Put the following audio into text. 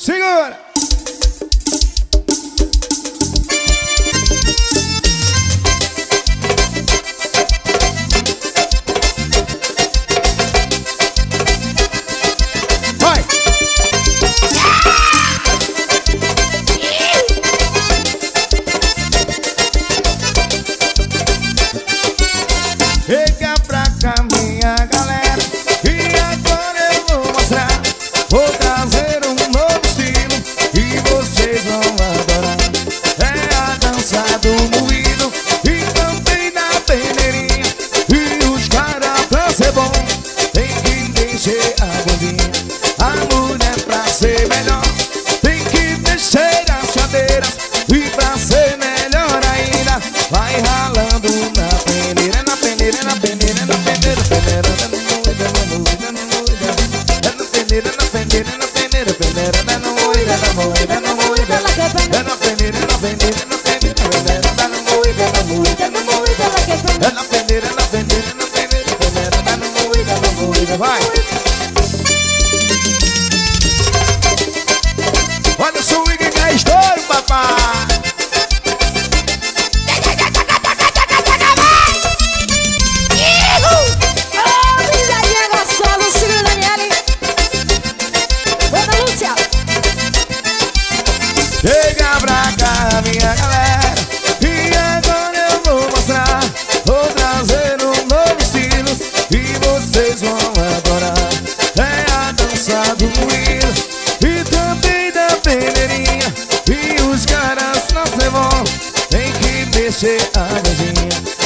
Segura! Vai! Chega pra cá, minha galera, e agora eu vou mostrar. Vou trazer um novo estilo e vocês vão adorar. É a dança do moído e também da peneirinha. E os caras, pra ser bom, tem que mexer a bundinha. A mulher, pra ser melhor, tem que mexer as cadeiras. E pra ser melhor ainda, vai ralando na peneira, na peneira, na peneira, na peneira, peneira, na moída, na moída, na moída, na peneira, na peneira, peneira, na moída, na moída, na moída, na peneira, na peneira, na peneira, peneira, na moída, na moída, na moída, na peneira, na peneira, na peneira, peneira, na moída, na moída, vai! Olha o swing que é estouro, papai! Chega pra cá, minha galera, e agora eu vou mostrar. Vou trazer um novo estilo e vocês vão adorar. É a dança do moído e também da peneirinha. E os caras não se vão, tem que mexer a mãozinha.